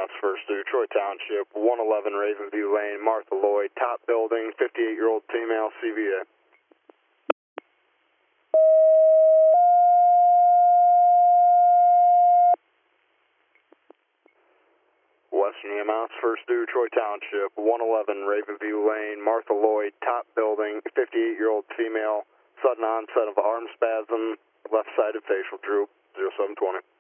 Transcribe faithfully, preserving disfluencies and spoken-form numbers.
amounts first due, Troy Township, one eleven Ravenview Lane, Martha Lloyd, top building, fifty-eight-year-old female, C V A. Western E M S, first due, Troy Township, one eleven Ravenview Lane, Martha Lloyd, top building, fifty-eight-year-old female, sudden onset of arm spasm, left-sided facial droop, zero seven twenty.